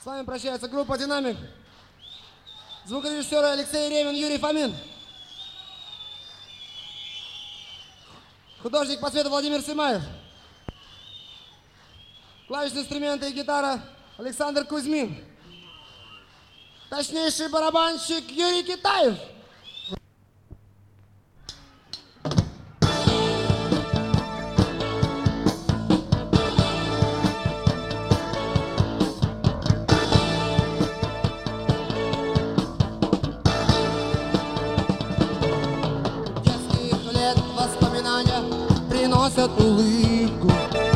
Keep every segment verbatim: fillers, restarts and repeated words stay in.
С вами прощается группа «Динамик». Звукорежиссеры Алексей Ревин, Юрий Фомин. Художник по цвету Владимир Симаев. Клавишные инструменты и гитара Александр Кузьмин. Точнейший барабанщик Юрий Китаев. Приносят улыбку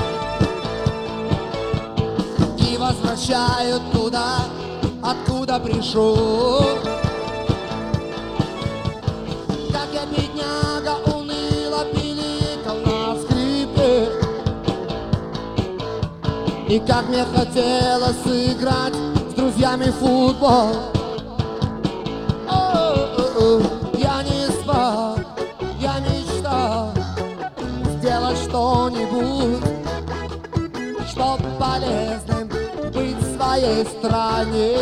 и возвращают туда, откуда пришел. Как я, бедняга, уныло пиликал на скрипке, и как мне хотелось сыграть с друзьями в футбол. О-о-о, я не спал, я мечтал сделать что-нибудь, чтоб полезным быть в своей стране.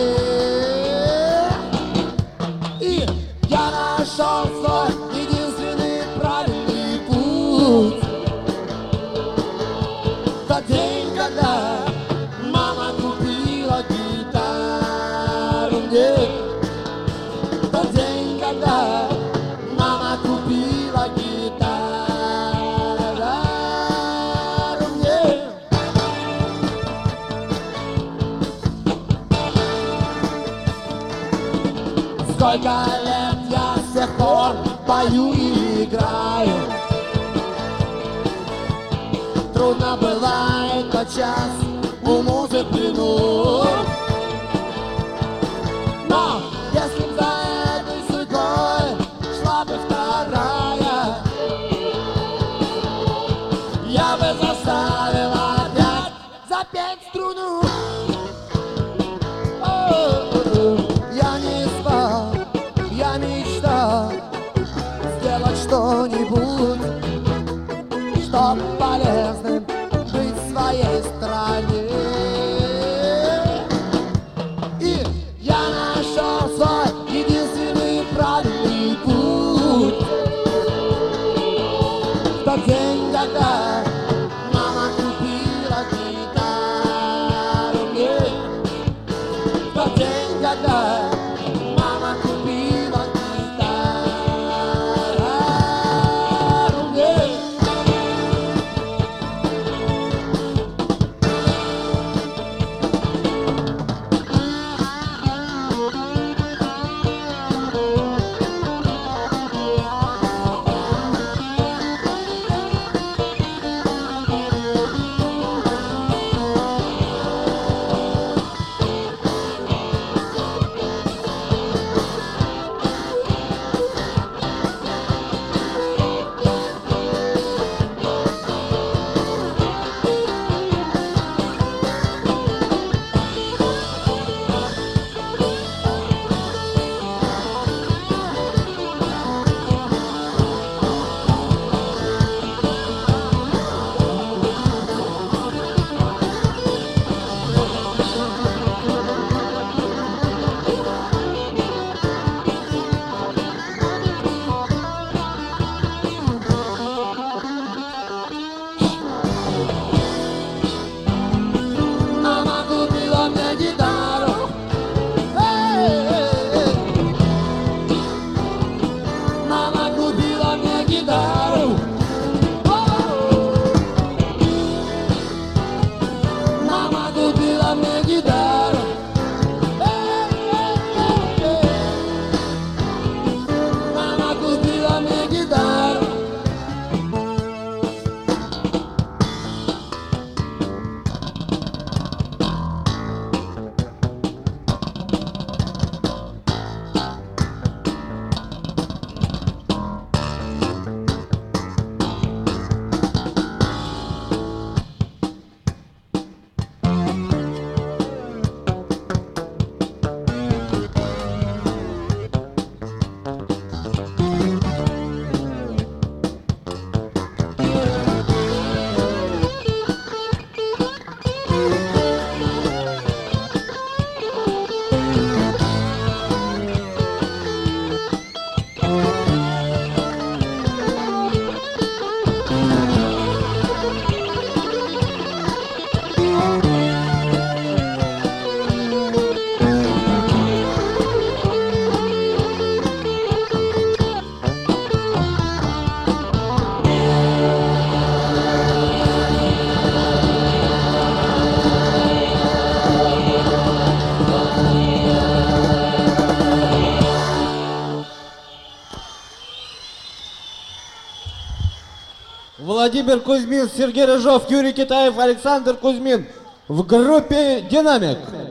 И я нашел свой единственный правильный путь. Тот день, когда мама купила гитару мне. Тот день, когда мама купила гитару. Сколько лет я с тех пор пою и играю. Трудно бывает подчас уму заглянуть. Но если б за этой судьбой шла бы вторая, я бы заставил опять запеть струну. Я не спал, я мечтал сделать что-нибудь, чтоб полезным быть в своей стране. И я нашел свой единственный правильный путь. В тот день, когда мама купила гитару мне. В тот день, когда мама купила гитару мне. Владимир Кузьмин, Сергей Рыжов, Юрий Китаев, Александр Кузьмин в группе «Динамик».